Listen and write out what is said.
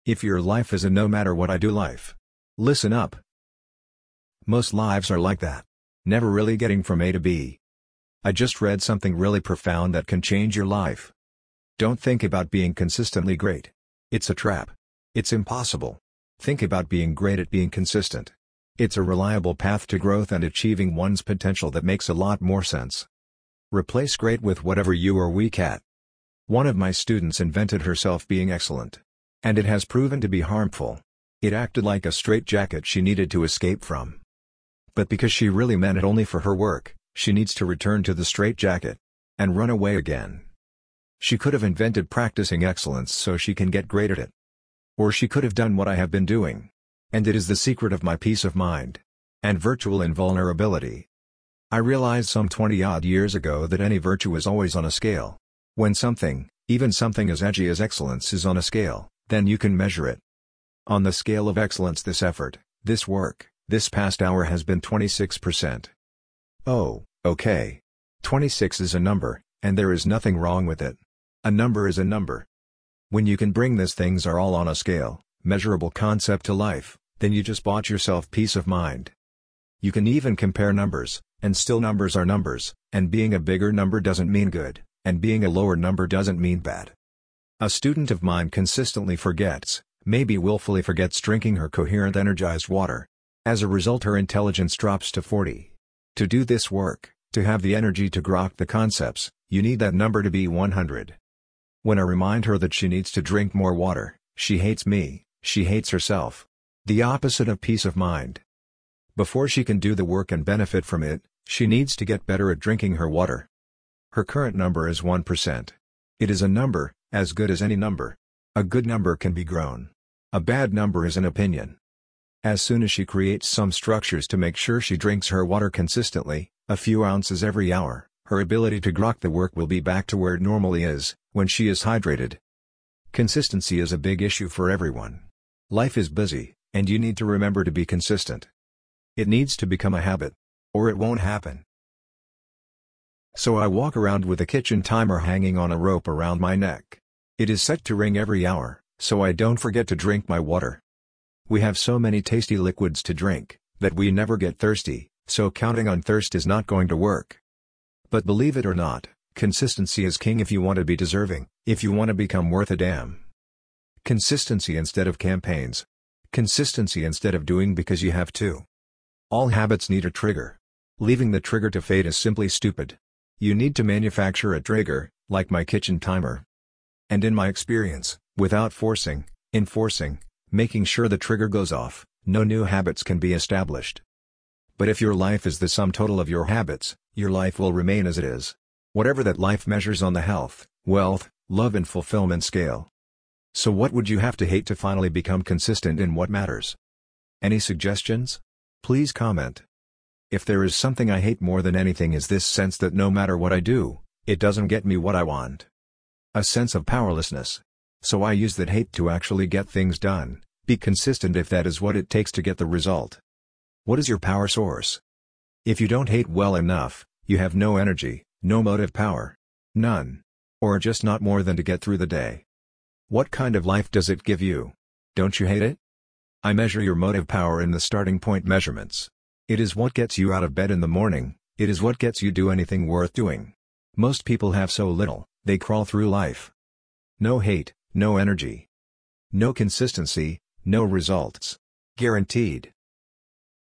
If your life is a no matter what I do life, listen up. Most lives are like that. Never really getting from A to B. I just read something really profound that can change your life. Don't think about being consistently great. It's a trap. It's impossible. Think about being great at being consistent. It's a reliable path to growth and achieving one's potential that makes a lot more sense. Replace great with whatever you are weak at. One of my students invented herself being excellent. And it has proven to be harmful. It acted like a straitjacket she needed to escape from. But because she really meant it only for her work, she needs to return to the straitjacket and run away again. She could have invented practicing excellence so she can get great at it. Or she could have done what I have been doing. And it is the secret of my peace of mind and virtual invulnerability. I realized some 20-odd years ago that any virtue is always on a scale. When something, even something as edgy as excellence, is on a scale, then you can measure it. On the scale of excellence, this effort, this work, this past hour has been 26%. Oh, okay. 26 is a number, and there is nothing wrong with it. A number is a number. When you can bring this things are all on a scale, measurable concept to life, then you just bought yourself peace of mind. You can even compare numbers, and still numbers are numbers, and being a bigger number doesn't mean good, and being a lower number doesn't mean bad. A student of mine consistently forgets, maybe willfully forgets, drinking her coherent energized water. As a result, her intelligence drops to 40. To do this work, to have the energy to grok the concepts, you need that number to be 100. When I remind her that she needs to drink more water, she hates me, she hates herself. The opposite of peace of mind. Before she can do the work and benefit from it, she needs to get better at drinking her water. Her current number is 1%. It is a number, as good as any number. A good number can be grown. A bad number is an opinion. As soon as she creates some structures to make sure she drinks her water consistently, a few ounces every hour, her ability to grok the work will be back to where it normally is, when she is hydrated. Consistency is a big issue for everyone. Life is busy, and you need to remember to be consistent. It needs to become a habit, or it won't happen. So I walk around with a kitchen timer hanging on a rope around my neck. It is set to ring every hour, so I don't forget to drink my water. We have so many tasty liquids to drink, that we never get thirsty, so counting on thirst is not going to work. But believe it or not, consistency is king if you want to be deserving, if you want to become worth a damn. Consistency instead of campaigns. Consistency instead of doing because you have to. All habits need a trigger. Leaving the trigger to fate is simply stupid. You need to manufacture a trigger, like my kitchen timer. And in my experience, without forcing, enforcing, making sure the trigger goes off, no new habits can be established. But if your life is the sum total of your habits, your life will remain as it is. Whatever that life measures on the health, wealth, love and fulfillment scale. So what would you have to hate to finally become consistent in what matters? Any suggestions? Please comment. If there is something I hate more than anything is this sense that no matter what I do, it doesn't get me what I want. A sense of powerlessness. So I use that hate to actually get things done, be consistent if that is what it takes to get the result. What is your power source? If you don't hate well enough, you have no energy, no motive power. None. Or just not more than to get through the day. What kind of life does it give you? Don't you hate it? I measure your motive power in the starting point measurements. It is what gets you out of bed in the morning, it is what gets you do anything worth doing. Most people have so little, they crawl through life. No hate, no energy. No consistency, no results. Guaranteed.